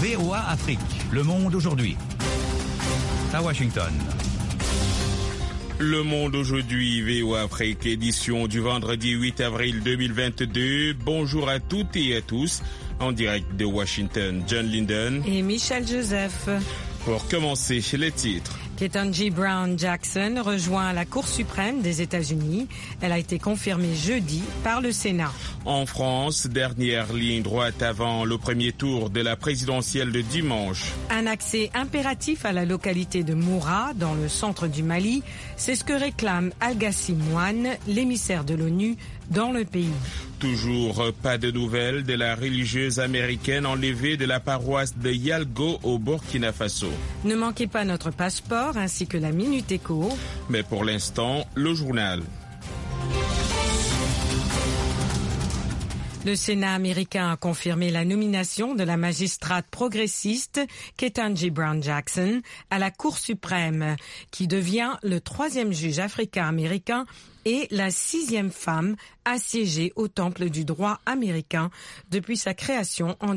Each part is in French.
VOA Afrique, Le Monde aujourd'hui. À Washington. Le Monde aujourd'hui, VOA Afrique, édition du vendredi 8 avril 2022. Bonjour à toutes et à tous. En direct de Washington, John Linden et Michel Joseph. Pour commencer, les titres. Ketanji Brown Jackson rejoint la Cour suprême des États-Unis. Elle a été confirmée jeudi par le Sénat. En France, dernière ligne droite avant le premier tour de la présidentielle de dimanche. Un accès impératif à la localité de Moura, dans le centre du Mali, c'est ce que réclame Al-Gassim Mouane, l'émissaire de l'ONU dans le pays. Toujours pas de nouvelles de la religieuse américaine enlevée de la paroisse de Yalgo au Burkina Faso. Ne manquez pas notre passeport ainsi que la Minute Éco. Mais pour l'instant, le journal. Le Sénat américain a confirmé la nomination de la magistrate progressiste Ketanji Brown Jackson à la Cour suprême, qui devient le 3e juge africain-américain et la 6e femme assiégée au temple du droit américain depuis sa création en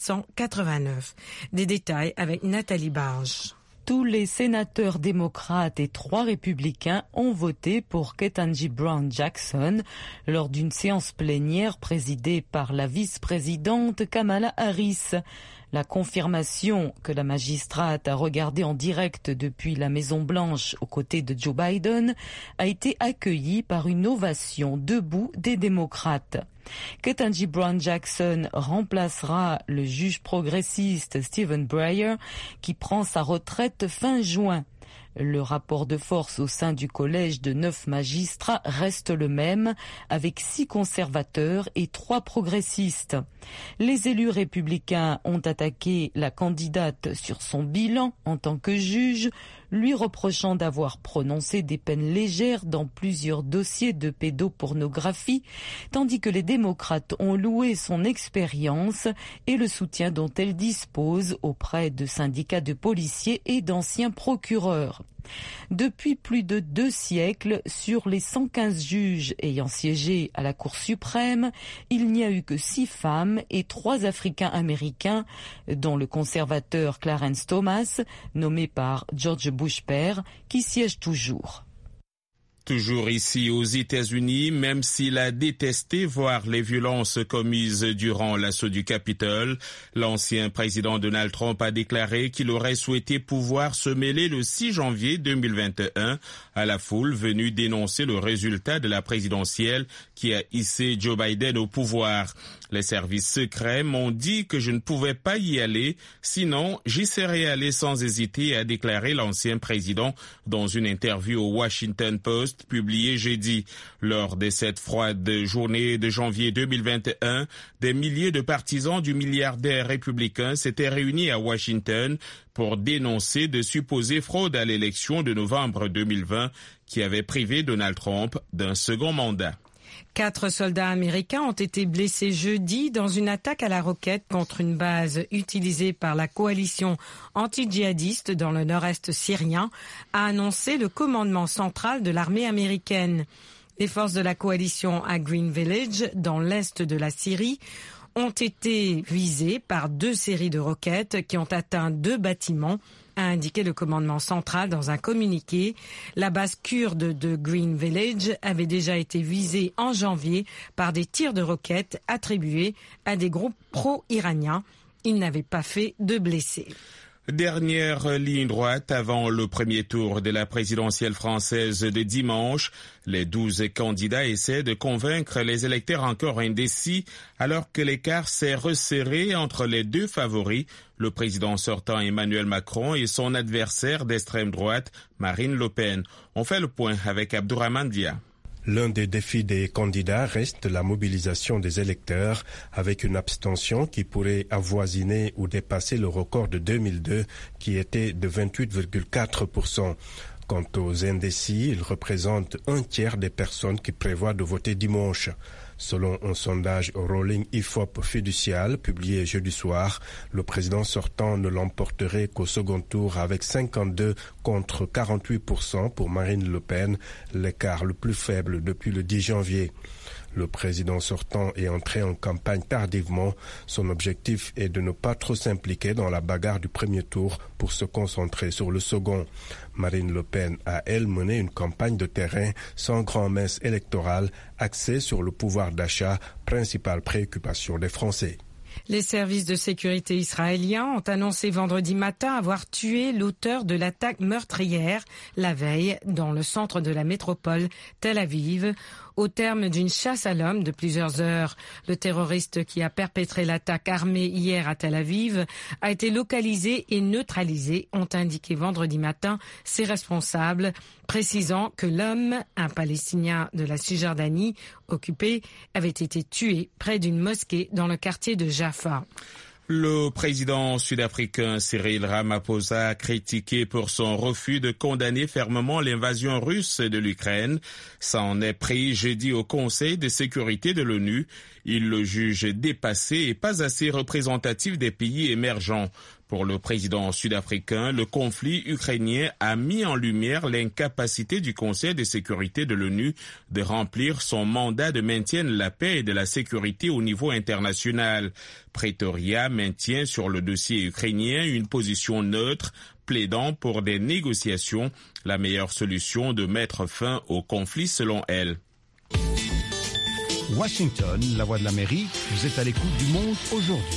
1789. Des détails avec Nathalie Barge. Tous les sénateurs démocrates et 3 républicains ont voté pour Ketanji Brown Jackson lors d'une séance plénière présidée par la vice-présidente Kamala Harris. La confirmation que la magistrate a regardée en direct depuis la Maison-Blanche aux côtés de Joe Biden a été accueillie par une ovation debout des démocrates. Ketanji Brown Jackson remplacera le juge progressiste Stephen Breyer qui prend sa retraite fin juin. Le rapport de force au sein du collège de 9 magistrats reste le même, avec 6 conservateurs et 3 progressistes. Les élus républicains ont attaqué la candidate sur son bilan en tant que juge, lui reprochant d'avoir prononcé des peines légères dans plusieurs dossiers de pédopornographie, tandis que les démocrates ont loué son expérience et le soutien dont elle dispose auprès de syndicats de policiers et d'anciens procureurs. Depuis plus de 2 siècles, sur les 115 juges ayant siégé à la Cour suprême, il n'y a eu que 6 femmes et 3 Africains-Américains, dont le conservateur Clarence Thomas, nommé par George Bush père, qui siège toujours. Toujours ici aux États-Unis, même s'il a détesté voir les violences commises durant l'assaut du Capitole, l'ancien président Donald Trump a déclaré qu'il aurait souhaité pouvoir se mêler le 6 janvier 2021 à la foule venue dénoncer le résultat de la présidentielle qui a hissé Joe Biden au pouvoir. Les services secrets m'ont dit que je ne pouvais pas y aller, sinon j'y serais allé sans hésiter, a déclaré l'ancien président dans une interview au Washington Post publiée jeudi. Lors de cette froide journée de janvier 2021, des milliers de partisans du milliardaire républicain s'étaient réunis à Washington pour dénoncer de supposées fraudes à l'élection de novembre 2020 qui avait privé Donald Trump d'un second mandat. 4 soldats américains ont été blessés jeudi dans une attaque à la roquette contre une base utilisée par la coalition anti-djihadiste dans le nord-est syrien, a annoncé le commandement central de l'armée américaine. Les forces de la coalition à Green Village, dans l'est de la Syrie, ont été visées par 2 séries de roquettes qui ont atteint 2 bâtiments, a indiqué le commandement central dans un communiqué. La base kurde de Green Village avait déjà été visée en janvier par des tirs de roquettes attribués à des groupes pro-iraniens. Il n'avait pas fait de blessés. Dernière ligne droite avant le premier tour de la présidentielle française de dimanche. Les 12 candidats essaient de convaincre les électeurs encore indécis alors que l'écart s'est resserré entre les 2 favoris, le président sortant Emmanuel Macron et son adversaire d'extrême droite, Marine Le Pen. On fait le point avec Abdourahmane Dia. L'un des défis des candidats reste la mobilisation des électeurs avec une abstention qui pourrait avoisiner ou dépasser le record de 2002 qui était de 28,4%. Quant aux indécis, ils représentent 1/3 des personnes qui prévoient de voter dimanche. Selon un sondage Rolling IFOP fiducial publié jeudi soir, le président sortant ne l'emporterait qu'au second tour avec 52 contre 48% pour Marine Le Pen, l'écart le plus faible depuis le 10 janvier. Le président sortant est entré en campagne tardivement. Son objectif est de ne pas trop s'impliquer dans la bagarre du premier tour pour se concentrer sur le second. Marine Le Pen a, elle, mené une campagne de terrain sans grand-messe électorale axée sur le pouvoir d'achat, principale préoccupation des Français. Les services de sécurité israéliens ont annoncé vendredi matin avoir tué l'auteur de l'attaque meurtrière la veille dans le centre de la métropole Tel Aviv. Au terme d'une chasse à l'homme de plusieurs heures, le terroriste qui a perpétré l'attaque armée hier à Tel Aviv a été localisé et neutralisé, ont indiqué vendredi matin ses responsables, précisant que l'homme, un Palestinien de la Cisjordanie occupée, avait été tué près d'une mosquée dans le quartier de Jaffa. Le président sud-africain Cyril Ramaphosa a critiqué pour son refus de condamner fermement l'invasion russe de l'Ukraine. Ça en est pris jeudi au Conseil de sécurité de l'ONU. Il le juge dépassé et pas assez représentatif des pays émergents. Pour le président sud-africain, le conflit ukrainien a mis en lumière l'incapacité du Conseil de sécurité de l'ONU de remplir son mandat de maintien de la paix et de la sécurité au niveau international. Pretoria maintient sur le dossier ukrainien une position neutre, plaidant pour des négociations, la meilleure solution de mettre fin au conflit selon elle. Washington, la voix de l'Amérique, vous êtes à l'écoute du monde aujourd'hui.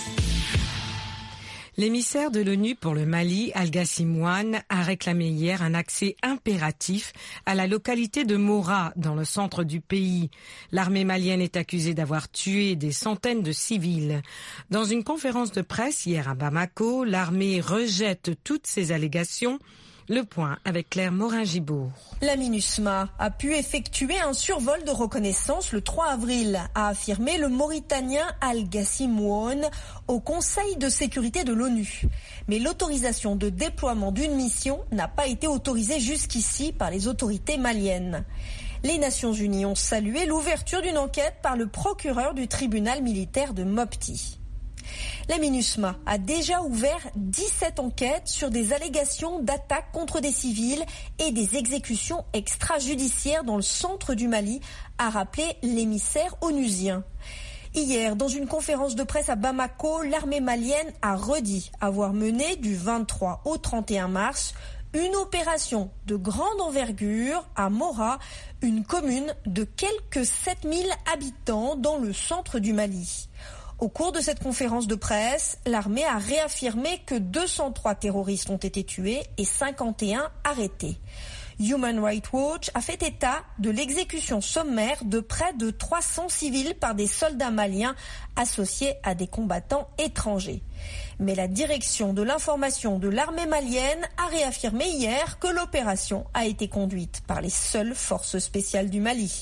L'émissaire de l'ONU pour le Mali, Al-Gassim Wane, a réclamé hier un accès impératif à la localité de Mora, dans le centre du pays. L'armée malienne est accusée d'avoir tué des centaines de civils. Dans une conférence de presse hier à Bamako, l'armée rejette toutes ces allégations. Le point avec Claire Morin-Gibourg. La MINUSMA a pu effectuer un survol de reconnaissance le 3 avril, a affirmé le Mauritanien Al-Gassim Wane au Conseil de sécurité de l'ONU. Mais l'autorisation de déploiement d'une mission n'a pas été autorisée jusqu'ici par les autorités maliennes. Les Nations Unies ont salué l'ouverture d'une enquête par le procureur du tribunal militaire de Mopti. La MINUSMA a déjà ouvert 17 enquêtes sur des allégations d'attaques contre des civils et des exécutions extrajudiciaires dans le centre du Mali, a rappelé l'émissaire onusien. Hier, dans une conférence de presse à Bamako, l'armée malienne a redit avoir mené du 23 au 31 mars une opération de grande envergure à Mora, une commune de quelques 7000 habitants dans le centre du Mali. Au cours de cette conférence de presse, l'armée a réaffirmé que 203 terroristes ont été tués et 51 arrêtés. Human Rights Watch a fait état de l'exécution sommaire de près de 300 civils par des soldats maliens associés à des combattants étrangers. Mais la direction de l'information de l'armée malienne a réaffirmé hier que l'opération a été conduite par les seules forces spéciales du Mali.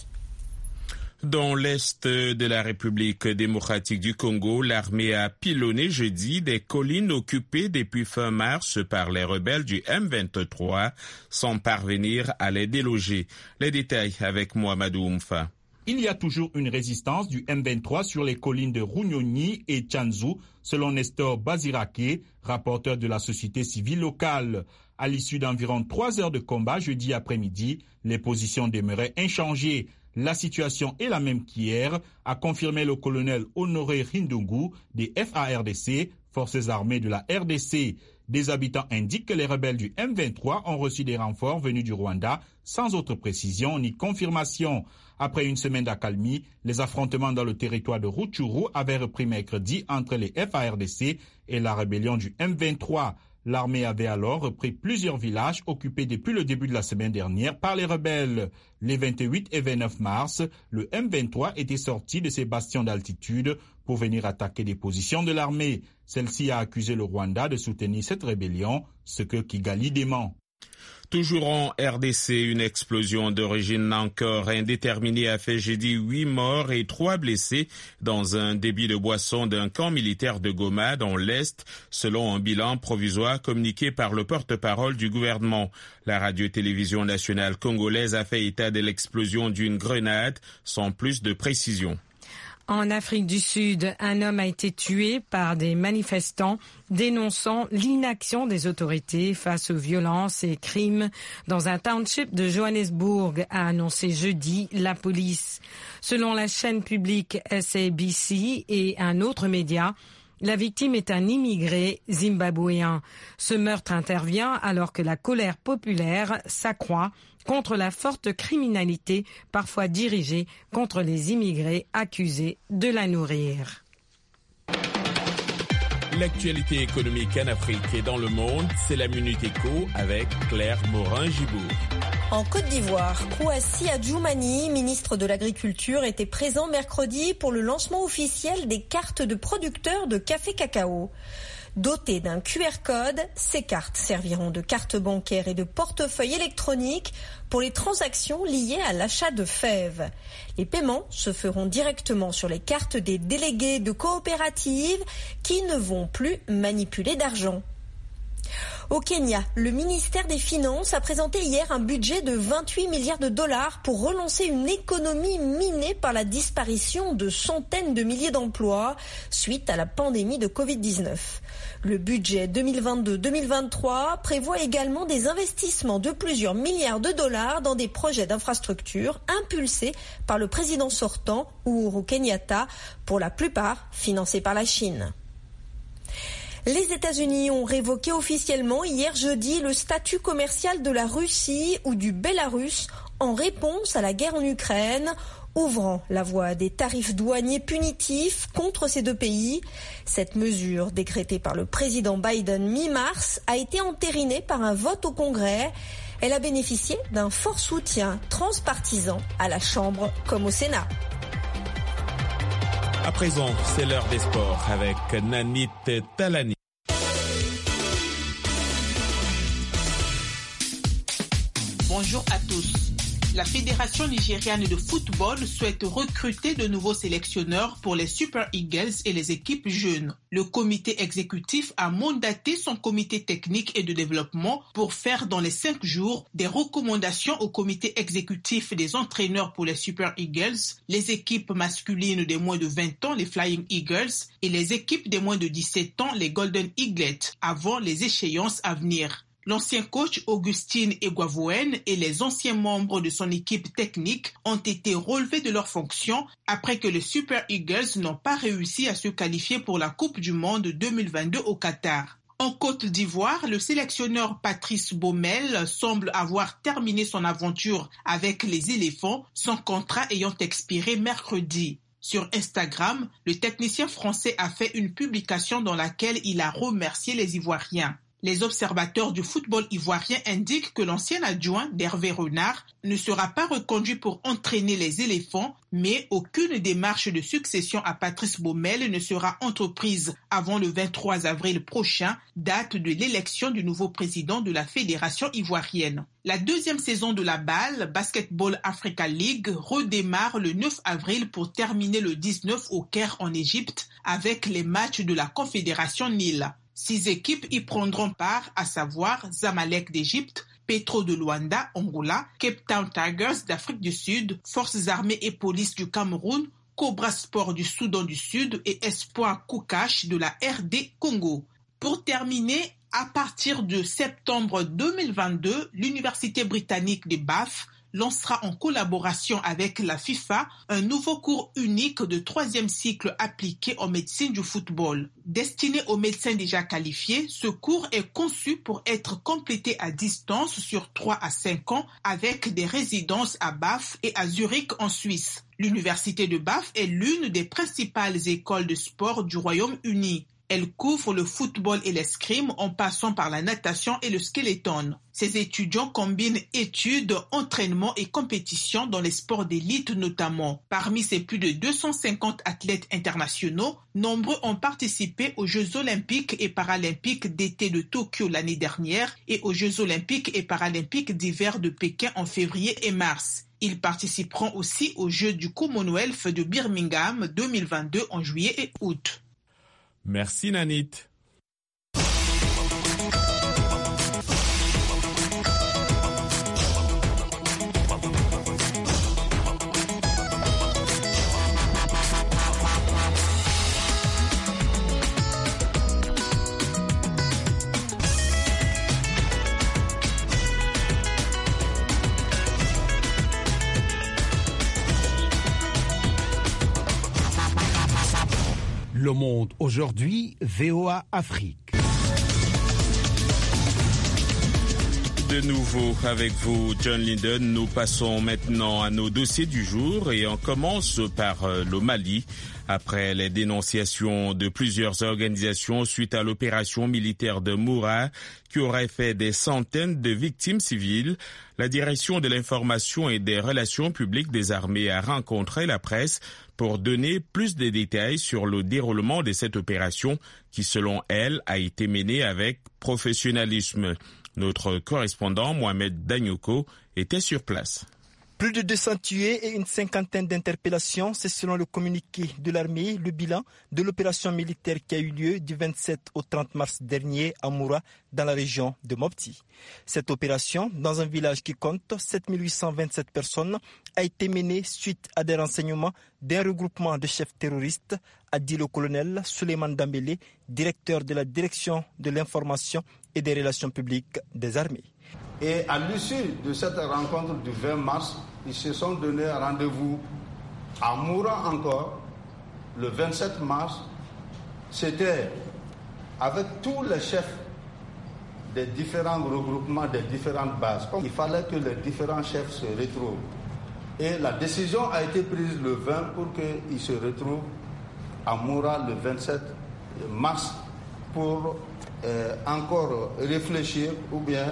Dans l'est de la République démocratique du Congo, l'armée a pilonné jeudi des collines occupées depuis fin mars par les rebelles du M23 sans parvenir à les déloger. Les détails avec Mohamedou Oumfa. Il y a toujours une résistance du M23 sur les collines de Runyonyi et Tchanzu, selon Nestor Bazirake, rapporteur de la société civile locale. À l'issue d'environ 3 heures de combat jeudi après-midi, les positions demeuraient inchangées. La situation est la même qu'hier, a confirmé le colonel Honoré Rindungu des FARDC, Forces armées de la RDC. Des habitants indiquent que les rebelles du M23 ont reçu des renforts venus du Rwanda, sans autre précision ni confirmation. Après une semaine d'accalmie, les affrontements dans le territoire de Rutshuru avaient repris mercredi entre les FARDC et la rébellion du M23. L'armée avait alors repris plusieurs villages occupés depuis le début de la semaine dernière par les rebelles. Les 28 et 29 mars, le M23 était sorti de ses bastions d'altitude pour venir attaquer des positions de l'armée. Celle-ci a accusé le Rwanda de soutenir cette rébellion, ce que Kigali dément. Toujours en RDC, une explosion d'origine encore indéterminée a fait jeudi 8 morts et 3 blessés dans un débit de boisson d'un camp militaire de Goma dans l'Est, selon un bilan provisoire communiqué par le porte-parole du gouvernement. La radio-télévision nationale congolaise a fait état de l'explosion d'une grenade sans plus de précision. En Afrique du Sud, un homme a été tué par des manifestants dénonçant l'inaction des autorités face aux violences et crimes dans un township de Johannesburg, a annoncé jeudi la police. Selon la chaîne publique SABC et un autre média, la victime est un immigré zimbabwéen. Ce meurtre intervient alors que la colère populaire s'accroît contre la forte criminalité parfois dirigée contre les immigrés accusés de la nourrir. L'actualité économique en Afrique et dans le monde, c'est la Minute Éco avec Claire Morin-Gibourg. En Côte d'Ivoire, Kouassi Adjoumani, ministre de l'Agriculture, était présent mercredi pour le lancement officiel des cartes de producteurs de café cacao. Dotées d'un QR code, ces cartes serviront de carte bancaire et de portefeuille électronique pour les transactions liées à l'achat de fèves. Les paiements se feront directement sur les cartes des délégués de coopératives qui ne vont plus manipuler d'argent. Au Kenya, le ministère des Finances a présenté hier un budget de 28 milliards de dollars pour relancer une économie minée par la disparition de centaines de milliers d'emplois suite à la pandémie de Covid-19. Le budget 2022-2023 prévoit également des investissements de plusieurs milliards de dollars dans des projets d'infrastructures impulsés par le président sortant, Uhuru Kenyatta, pour la plupart financés par la Chine. Les États-Unis ont révoqué officiellement hier jeudi le statut commercial de la Russie ou du Bélarus en réponse à la guerre en Ukraine, ouvrant la voie à des tarifs douaniers punitifs contre ces deux pays. Cette mesure, décrétée par le président Biden mi-mars, a été entérinée par un vote au Congrès. Elle a bénéficié d'un fort soutien transpartisan à la Chambre comme au Sénat. À présent, c'est l'heure des sports avec Nanit Talani. Bonjour à tous. La Fédération nigériane de football souhaite recruter de nouveaux sélectionneurs pour les Super Eagles et les équipes jeunes. Le comité exécutif a mandaté son comité technique et de développement pour faire dans les 5 jours des recommandations au comité exécutif des entraîneurs pour les Super Eagles, les équipes masculines des moins de 20 ans, les Flying Eagles, et les équipes des moins de 17 ans, les Golden Eaglets, avant les échéances à venir. L'ancien coach Augustine Eguavoen et les anciens membres de son équipe technique ont été relevés de leurs fonctions après que les Super Eagles n'ont pas réussi à se qualifier pour la Coupe du Monde 2022 au Qatar. En Côte d'Ivoire, le sélectionneur Patrice Baumel semble avoir terminé son aventure avec les éléphants, son contrat ayant expiré mercredi. Sur Instagram, le technicien français a fait une publication dans laquelle il a remercié les Ivoiriens. Les observateurs du football ivoirien indiquent que l'ancien adjoint d'Hervé Renard ne sera pas reconduit pour entraîner les éléphants, mais aucune démarche de succession à Patrice Baumel ne sera entreprise avant le 23 avril prochain, date de l'élection du nouveau président de la Fédération ivoirienne. La deuxième saison de la BAL, Basketball Africa League, redémarre le 9 avril pour terminer le 19 au Caire en Égypte avec les matchs de la Confédération Nil. 6 équipes y prendront part, à savoir Zamalek d'Égypte, Petro de Luanda, Angola, Cape Town Tigers d'Afrique du Sud, Forces armées et police du Cameroun, Cobra Sport du Soudan du Sud et Espoir Koukache de la RD Congo. Pour terminer, à partir de septembre 2022, l'Université britannique de Bath lancera en collaboration avec la FIFA un nouveau cours unique de 3e cycle appliqué en médecine du football. Destiné aux médecins déjà qualifiés, ce cours est conçu pour être complété à distance sur 3 à 5 ans avec des résidences à Bath et à Zurich en Suisse. L'Université de Bath est l'une des principales écoles de sport du Royaume-Uni. Elle couvre le football et l'escrime en passant par la natation et le skeleton. Ces étudiants combinent études, entraînement et compétition dans les sports d'élite notamment. Parmi ces plus de 250 athlètes internationaux, nombreux ont participé aux Jeux olympiques et paralympiques d'été de Tokyo l'année dernière et aux Jeux olympiques et paralympiques d'hiver de Pékin en février et mars. Ils participeront aussi aux Jeux du Commonwealth de Birmingham 2022 en juillet et août. Merci Nanit. Le Monde aujourd'hui, VOA Afrique. De nouveau avec vous, John Linden. Nous passons maintenant à nos dossiers du jour et on commence par le Mali. Après les dénonciations de plusieurs organisations suite à l'opération militaire de Moura qui aurait fait des centaines de victimes civiles, la direction de l'information et des relations publiques des armées a rencontré la presse pour donner plus de détails sur le déroulement de cette opération qui, selon elle, a été menée avec professionnalisme. Notre correspondant Mohamed Danyoko était sur place. Plus de 200 tués et une cinquantaine d'interpellations, c'est selon le communiqué de l'armée, le bilan de l'opération militaire qui a eu lieu du 27 au 30 mars dernier à Moura, dans la région de Mopti. Cette opération, dans un village qui compte 7827 personnes, a été menée suite à des renseignements d'un regroupement de chefs terroristes, a dit le colonel Souleymane Dambélé, directeur de la direction de l'information et des relations publiques des armées. Et à l'issue de cette rencontre du 20 mars, ils se sont donné rendez-vous à Moura encore, le 27 mars. C'était avec tous les chefs des différents regroupements, des différentes bases. Il fallait que les différents chefs se retrouvent. Et la décision a été prise le 20 pour qu'ils se retrouvent à Moura le 27 mars pour encore réfléchir ou bien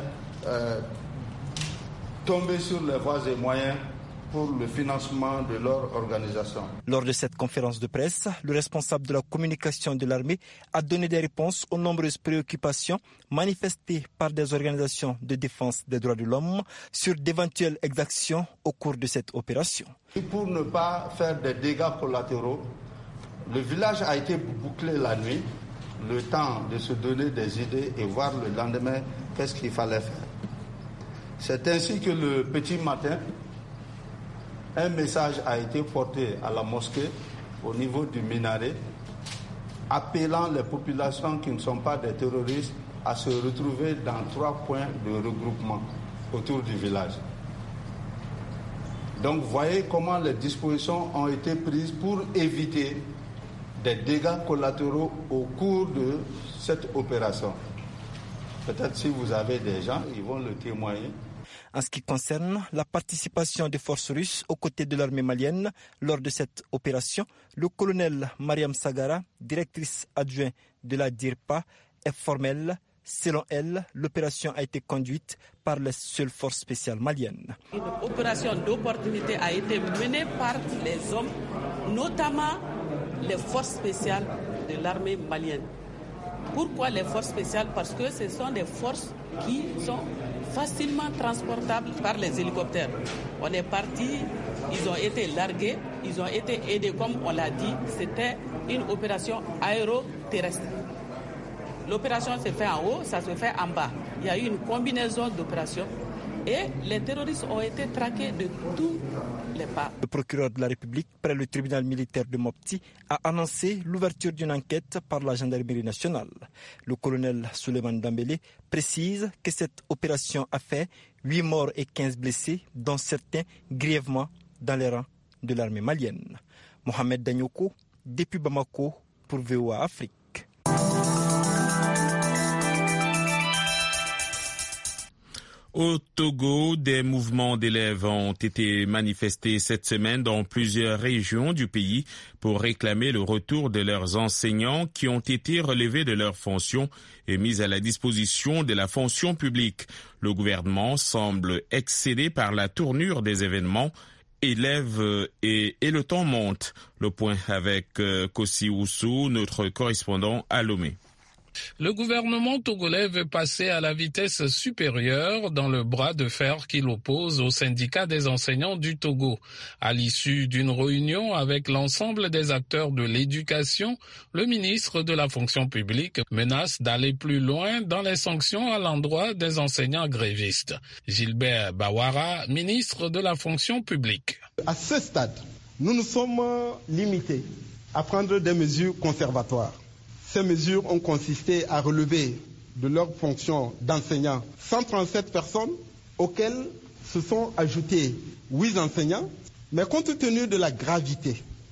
tomber sur les voies et moyens pour le financement de leur organisation. Lors de cette conférence de presse, le responsable de la communication de l'armée a donné des réponses aux nombreuses préoccupations manifestées par des organisations de défense des droits de l'homme sur d'éventuelles exactions au cours de cette opération. Et pour ne pas faire des dégâts collatéraux, le village a été bouclé la nuit, le temps de se donner des idées et voir le lendemain qu'est-ce qu'il fallait faire. C'est ainsi que le petit matin, un message a été porté à la mosquée au niveau du minaret, appelant les populations qui ne sont pas des terroristes à se retrouver dans 3 points de regroupement autour du village. Donc voyez comment les dispositions ont été prises pour éviter des dégâts collatéraux au cours de cette opération. Peut-être si vous avez des gens, ils vont le témoigner. En ce qui concerne la participation des forces russes aux côtés de l'armée malienne lors de cette opération, le colonel Mariam Sagara, directrice adjointe de la DIRPA, est formelle. Selon elle, l'opération a été conduite par les seules forces spéciales maliennes. Une opération d'opportunité a été menée par les hommes, notamment les forces spéciales de l'armée malienne. Pourquoi les forces spéciales? Parce que ce sont des forces qui sont facilement transportables par les hélicoptères. On est parti, ils ont été largués, ils ont été aidés, comme on l'a dit, c'était une opération aéroterrestre. L'opération se fait en haut, ça se fait en bas. Il y a eu une combinaison d'opérations et les terroristes ont été traqués de tous les pas. Le procureur de la République, près le tribunal militaire de Mopti, a annoncé l'ouverture d'une enquête par la gendarmerie nationale. Le colonel Souleymane Dambélé précise que cette opération a fait 8 morts et 15 blessés, dont certains grièvement dans les rangs de l'armée malienne. Mohamed Danyoko, depuis Bamako, pour VOA Afrique. Au Togo, des mouvements d'élèves ont été manifestés cette semaine dans plusieurs régions du pays pour réclamer le retour de leurs enseignants qui ont été relevés de leurs fonctions et mis à la disposition de la fonction publique. Le gouvernement semble excédé par la tournure des événements. Élèves et le temps monte. Le point avec Kossi Oussou, notre correspondant à Lomé. Le gouvernement togolais veut passer à la vitesse supérieure dans le bras de fer qu'il oppose au syndicat des enseignants du Togo. À l'issue d'une réunion avec l'ensemble des acteurs de l'éducation, le ministre de la fonction publique menace d'aller plus loin dans les sanctions à l'endroit des enseignants grévistes. Gilbert Bawara, ministre de la fonction publique. À ce stade, nous nous sommes limités à prendre des mesures conservatoires. Ces mesures ont consisté à relever de leurs fonctions d'enseignants 137 personnes, auxquelles se sont ajoutés 8 enseignants. Mais compte tenu de la gravité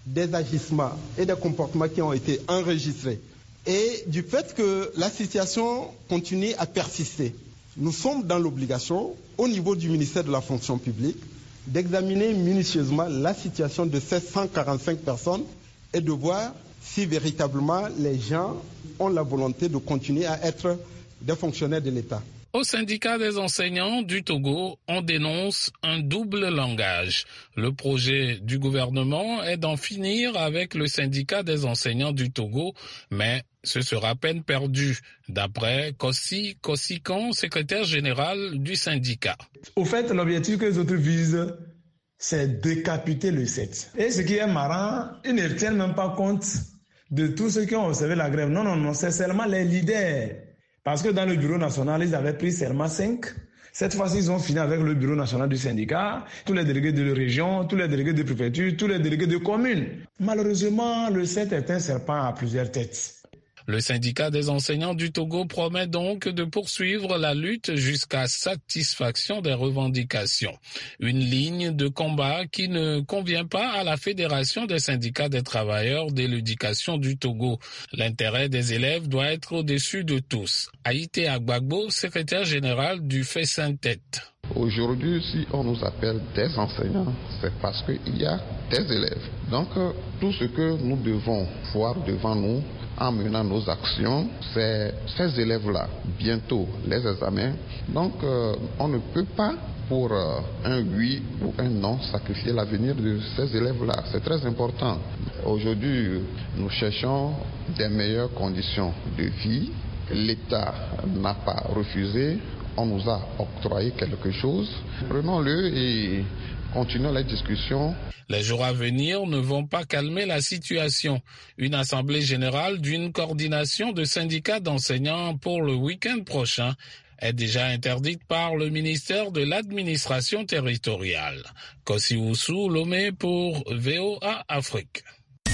des agissements et des comportements qui ont été enregistrés et du fait que la situation continue à persister, nous sommes dans l'obligation, au niveau du ministère de la fonction publique, d'examiner minutieusement la situation de ces 145 personnes et de voir si véritablement les gens ont la volonté de continuer à être des fonctionnaires de l'État. Au syndicat des enseignants du Togo, on dénonce un double langage. Le projet du gouvernement est d'en finir avec le syndicat des enseignants du Togo, mais ce sera peine perdue, d'après Kossi Kossikan, secrétaire général du syndicat. Au fait, l'objectif que les autres visent, c'est décapiter le 7. Et ce qui est marrant, ils ne tiennent même pas compte de tous ceux qui ont observé la grève. Non, c'est seulement les leaders. Parce que dans le bureau national, ils avaient pris seulement 5. Cette fois-ci, ils ont fini avec le bureau national du syndicat, tous les délégués de la région, tous les délégués de préfecture, tous les délégués de communes. Malheureusement, le 7 est un serpent à plusieurs têtes. Le syndicat des enseignants du Togo promet donc de poursuivre la lutte jusqu'à satisfaction des revendications. Une ligne de combat qui ne convient pas à la Fédération des syndicats des travailleurs de l'éducation du Togo. L'intérêt des élèves doit être au-dessus de tous. Haïté Agbagbo, secrétaire général du FESINTET. Aujourd'hui, si on nous appelle des enseignants, c'est parce qu'il y a des élèves. Donc, tout ce que nous devons voir devant nous, en menant nos actions, c'est ces élèves-là. Bientôt, les examens. Donc, on ne peut pas, pour un oui ou un non, sacrifier l'avenir de ces élèves-là. C'est très important. Aujourd'hui, nous cherchons des meilleures conditions de vie. L'État n'a pas refusé. On nous a octroyé quelque chose. Prenons-le et continuons la discussion. Les jours à venir ne vont pas calmer la situation. Une assemblée générale d'une coordination de syndicats d'enseignants pour le week-end prochain est déjà interdite par le ministère de l'administration territoriale. Kossi Oussou, Lomé pour VOA Afrique.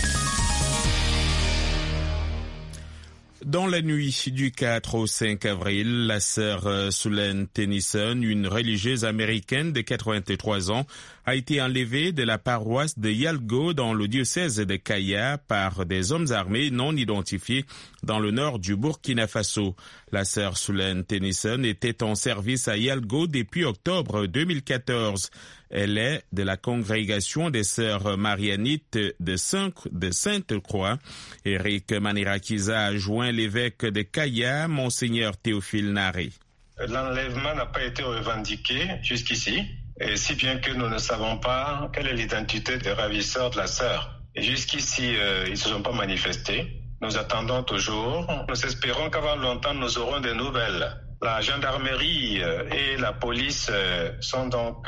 Dans la nuit du 4 au 5 avril, la sœur Sulen Tennyson, une religieuse américaine de 83 ans, a été enlevée de la paroisse de Yalgo dans le diocèse de Kaya par des hommes armés non identifiés dans le nord du Burkina Faso. La sœur Sulen Tennyson était en service à Yalgo depuis octobre 2014. Elle est de la congrégation des sœurs marianites de Sainte-Croix. Eric Manirakiza a joint l'évêque de Kaya, Monseigneur Théophile Naré. L'enlèvement n'a pas été revendiqué jusqu'ici, et si bien que nous ne savons pas quelle est l'identité des ravisseurs de la sœur. Et jusqu'ici, ils ne se sont pas manifestés. Nous attendons toujours. Nous espérons qu'avant longtemps, nous aurons des nouvelles. La gendarmerie et la police sont donc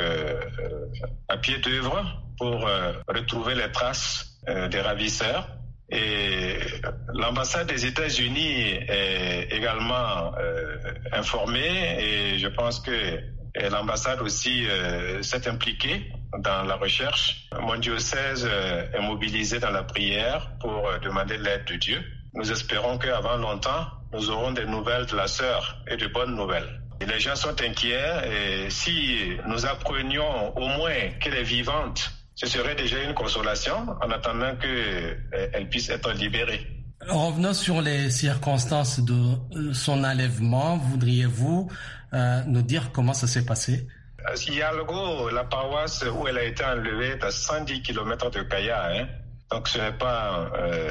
à pied d'œuvre pour retrouver les traces des ravisseurs. Et l'ambassade des États-Unis est également informée et je pense que l'ambassade aussi s'est impliquée dans la recherche. Mon diocèse est mobilisé dans la prière pour demander l'aide de Dieu. Nous espérons qu'avant longtemps, nous aurons des nouvelles de la sœur et de bonnes nouvelles. Et les gens sont inquiets et si nous apprenions au moins qu'elle est vivante, ce serait déjà une consolation en attendant qu'elle puisse être libérée. Revenons sur les circonstances de son enlèvement. Voudriez-vous nous dire comment ça s'est passé? Yalgo, la paroisse où elle a été enlevée, est à 110 km de Kaya. Donc ce n'est pas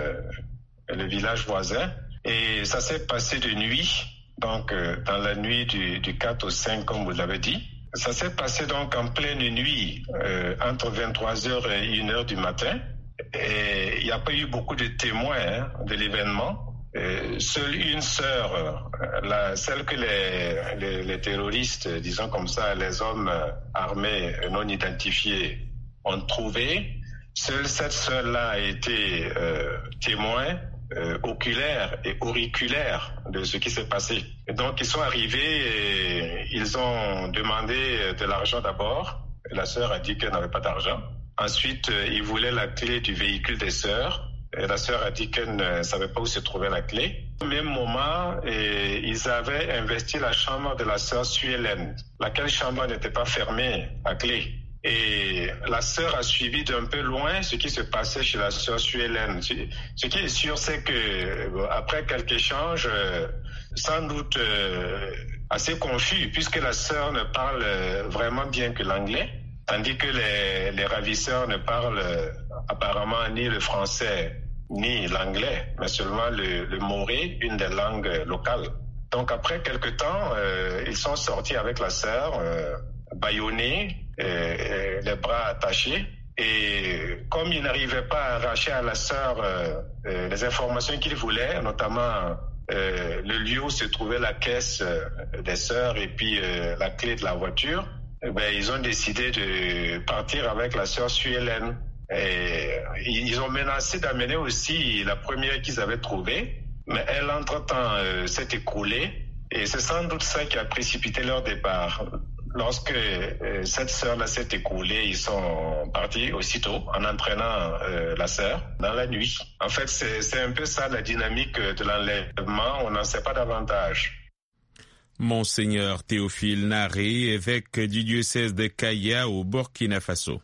le village voisin. Et ça s'est passé de nuit, donc dans la nuit du 4 au 5, comme vous l'avez dit. Ça s'est passé donc en pleine nuit, entre 23h et 1h du matin. Et il n'y a pas eu beaucoup de témoins de l'événement. Seule une sœur, celle que les terroristes, disons comme ça, les hommes armés non identifiés ont trouvée. Seule cette sœur-là a été témoin oculaire et auriculaire de ce qui s'est passé. Et donc ils sont arrivés et ils ont demandé de l'argent d'abord. La sœur a dit qu'elle n'avait pas d'argent. Ensuite, ils voulaient la clé du véhicule des sœurs. Et la sœur a dit qu'elle ne savait pas où se trouvait la clé. Au même moment, ils avaient investi la chambre de la sœur Suelen, laquelle chambre n'était pas fermée à clé. Et la sœur a suivi d'un peu loin ce qui se passait chez la sœur Sue Ellen. Ce qui est sûr, c'est que après quelques échanges, sans doute assez confus, puisque la sœur ne parle vraiment bien que l'anglais, tandis que les ravisseurs ne parlent apparemment ni le français ni l'anglais, mais seulement le moré, une des langues locales. Donc après quelque temps, ils sont sortis avec la sœur, bâillonnés, les bras attachés. Et comme ils n'arrivaient pas à arracher à la sœur les informations qu'ils voulaient, notamment le lieu où se trouvait la caisse des sœurs et puis la clé de la voiture, ils ont décidé de partir avec la sœur Sue Ellen. Et ils ont menacé d'amener aussi la première qu'ils avaient trouvée, mais elle, entre-temps, s'est écroulée. Et c'est sans doute ça qui a précipité leur départ. Lorsque cette sœur-là s'est écroulée, ils sont partis aussitôt en entraînant la sœur dans la nuit. En fait, c'est un peu ça la dynamique de l'enlèvement. On n'en sait pas davantage. Monseigneur Théophile Naré, évêque du diocèse de Kaya au Burkina Faso.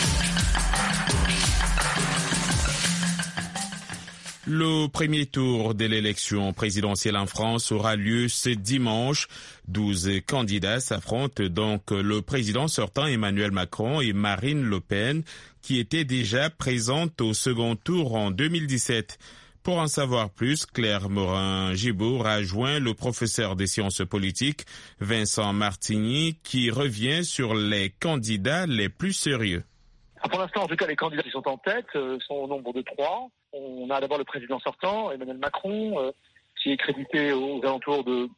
Le premier tour de l'élection présidentielle en France aura lieu ce dimanche. 12 candidats s'affrontent donc le président sortant Emmanuel Macron et Marine Le Pen, qui étaient déjà présentes au second tour en 2017. Pour en savoir plus, Claire Morin-Gibault a joint le professeur des sciences politiques Vincent Martigny, qui revient sur les candidats les plus sérieux. Pour l'instant, en tout cas, les candidats qui sont en tête sont au nombre de 3. On a d'abord le président sortant, Emmanuel Macron, qui est crédité aux alentours de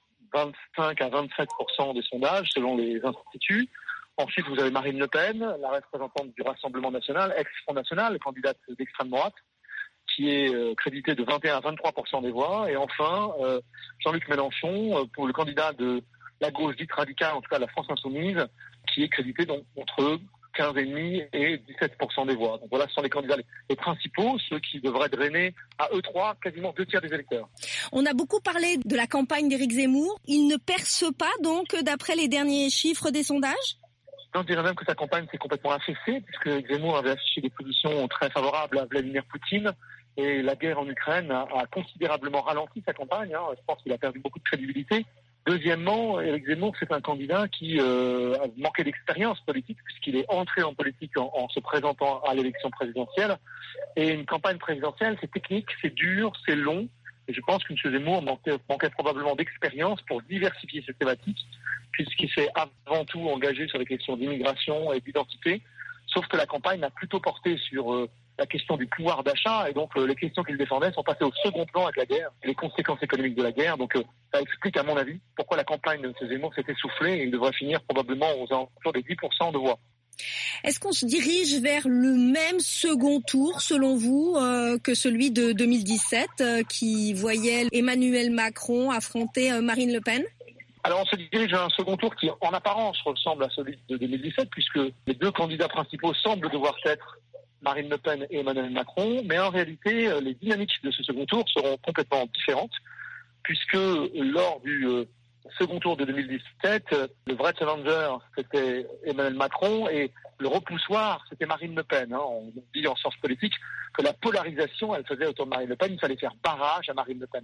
25 à 27% des sondages, selon les instituts. Ensuite, vous avez Marine Le Pen, la représentante du Rassemblement national, ex-Front national, candidate d'extrême droite, qui est crédité de 21 à 23% des voix. Et enfin, Jean-Luc Mélenchon, pour le candidat de la gauche dite radicale, en tout cas la France insoumise, qui est crédité donc entre 15,5% et 17% des voix. Donc voilà, ce sont les candidats les principaux, ceux qui devraient drainer à eux 3 quasiment 2/3 des électeurs. On a beaucoup parlé de la campagne d'Éric Zemmour. Il ne perce pas donc d'après les derniers chiffres des sondages ? Je dirais même que sa campagne s'est complètement affaissée, puisque Zemmour avait affiché des positions très favorables à Vladimir Poutine, et la guerre en Ukraine a considérablement ralenti sa campagne. Je pense qu'il a perdu beaucoup de crédibilité. Deuxièmement, Éric Zemmour, c'est un candidat qui a manqué d'expérience politique, puisqu'il est entré en politique en se présentant à l'élection présidentielle. Et une campagne présidentielle, c'est technique, c'est dur, c'est long. Et je pense que M. Zemmour manquait probablement d'expérience pour diversifier ses thématiques, puisqu'il s'est avant tout engagé sur les questions d'immigration et d'identité. Sauf que la campagne a plutôt porté sur la question du pouvoir d'achat, et donc les questions qu'il défendait sont passées au second plan avec la guerre, les conséquences économiques de la guerre. Donc ça explique, à mon avis, pourquoi la campagne de M. Zemmour s'est essoufflée, et il devrait finir probablement aux alentours des 10% de voix. Est-ce qu'on se dirige vers le même second tour, selon vous, que celui de 2017, qui voyait Emmanuel Macron affronter Marine Le Pen ? Alors on se dirige vers un second tour qui, en apparence, ressemble à celui de 2017, puisque les deux candidats principaux semblent devoir être Marine Le Pen et Emmanuel Macron, mais en réalité, les dynamiques de ce second tour seront complètement différentes, puisque lors du second tour de 2017, le vrai challenger, c'était Emmanuel Macron, et le repoussoir, c'était Marine Le Pen. On dit en sciences politiques que la polarisation, elle faisait autour de Marine Le Pen, il fallait faire barrage à Marine Le Pen.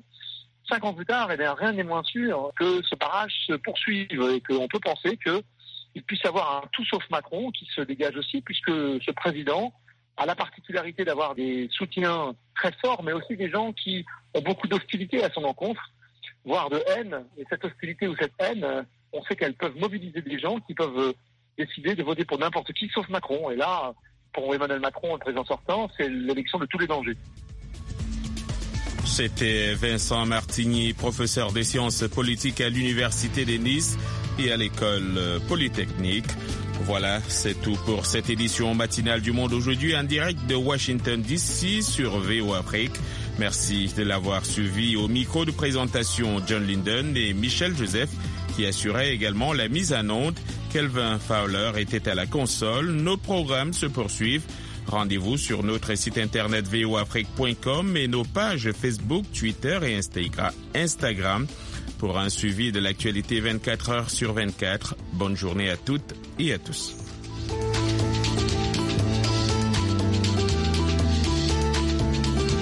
5 ans plus tard, rien n'est moins sûr que ce barrage se poursuive, et qu'on peut penser qu'il puisse y avoir un tout sauf Macron qui se dégage aussi, puisque ce président a la particularité d'avoir des soutiens très forts, mais aussi des gens qui ont beaucoup d'hostilité à son encontre, voire de haine. Et cette hostilité ou cette haine, on sait qu'elles peuvent mobiliser des gens qui peuvent décider de voter pour n'importe qui, sauf Macron. Et là, pour Emmanuel Macron, le président sortant, c'est l'élection de tous les dangers. C'était Vincent Martigny, professeur des sciences politiques à l'Université de Nice et à l'École Polytechnique. Voilà, c'est tout pour cette édition matinale du Monde aujourd'hui en direct de Washington DC sur VOA Afrique. Merci de l'avoir suivi. Au micro de présentation, John Linden et Michel Joseph, qui assuraient également la mise en onde. Kelvin Fowler était à la console. Nos programmes se poursuivent. Rendez-vous sur notre site internet voaafrique.com et nos pages Facebook, Twitter et Instagram pour un suivi de l'actualité 24 heures sur 24. Bonne journée à toutes et à tous.